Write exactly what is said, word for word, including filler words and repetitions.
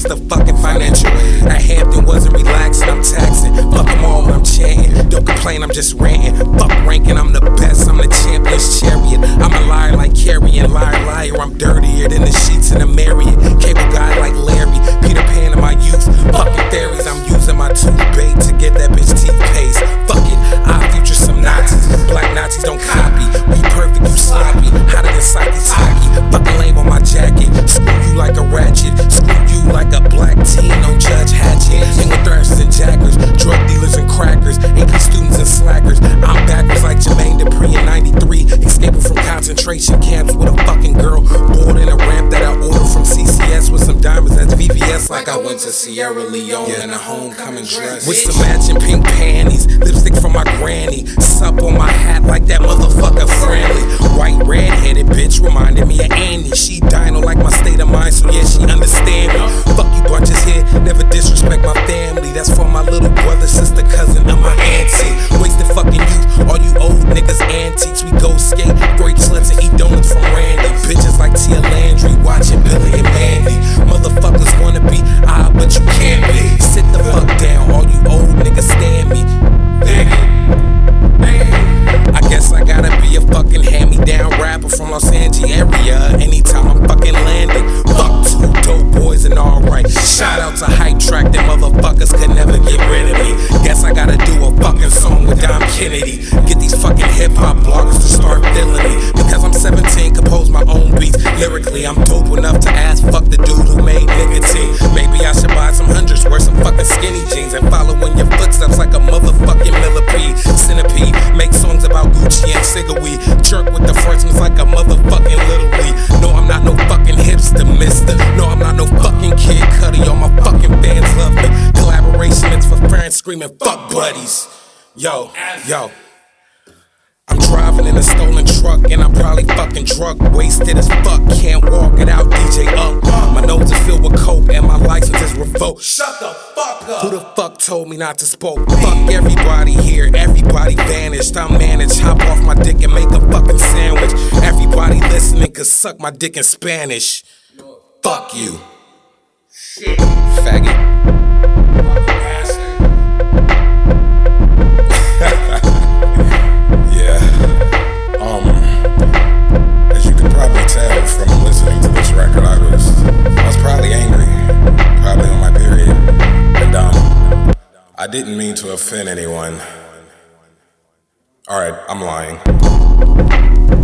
what's the fucking financial aid? At Hampton wasn't relaxing, I'm taxing. Fuck them all when I'm chanting. Don't complain, I'm just ranting. Fuck ranking, I'm the best, I'm the champion's chariot. I'm a liar like Carrion, liar, liar, I'm dirtier than the sheets in a Marriott. Cable guy like Larry, Peter Pan in my youth. Fucking fairies, I'm using my toothbait to get that bitch teeth paste. Fuck it, I future some Nazis. Black Nazis don't copy. We perfect, you sloppy. Hotter than Psyche's hockey. Fucking lame on my jacket. Screw you like a ratchet. Screw you like a black teen on Judge Hatchet. Hang with thrashers and jackers, drug dealers and crackers, A P students and slackers. I'm backwards like Jermaine Dupri in ninety-three. Escaping from concentration camps with a fucking girl. Bored in a ramp that I ordered from C C S with some diamonds. That's V V S like I went to Sierra Leone in a homecoming dress. With some matching pink panties, lipstick from my granny. Sup on my hat like that motherfucker friendly. White red-headed bitch reminded me of Annie. She dino like my state of mind, so yeah, she understand me. Fuck you bunches here, never disrespect my family. That's for my little brother, sister, cousin, and my auntie. Wasted fucking youth, all you old niggas antiques. We go skate, break sluts, and eat donuts from Randy. Bitches like Tia Landry, watching Billy and Mandy. Motherfuckers wanna be ah, but you can't be. Sit the fuck down, all you old niggas stand me. I guess I gotta be a fucking hand-me-down rapper from Los Angeles area. Anytime I'm fucking landing, fuck two dope boys and alright. Shout out to Hype Track, them motherfuckers could never get rid of me. Guess I gotta do a fucking song with Dom Kennedy. Get these fucking hip-hop bloggers to start feeling me. Because I'm seventeen, compose my own beats. Lyrically, I'm dope enough to ask fuck the dude who made nicotine. Maybe I should buy some hundreds, wear some fucking skinny jeans, and follow in your footsteps like a motherfucking millipede. Centipede, make songs about Gucci and Cigarweed. Jerk with the freshmen like a motherfucking Little League. No, I'm not no fucking hipster, mister. No, I'm not no fucking Kid Cudi. All my fucking fans love me. Collaboration is for friends screaming fuck buddies. Yo, yo. I'm driving in a stolen truck and I'm probably fucking drunk, wasted as fuck. Can't walk it out, D J up. My nose is filled with coke and my license is revoked. Shut the fuck up. Who the fuck told me not to smoke? Fuck everybody here, everybody vanished. I'm managed, hop off my dick and make a fucking sandwich. Everybody listening could suck my dick in Spanish. Fuck you. Shit. Faggot. I didn't mean to offend anyone. Alright, I'm lying.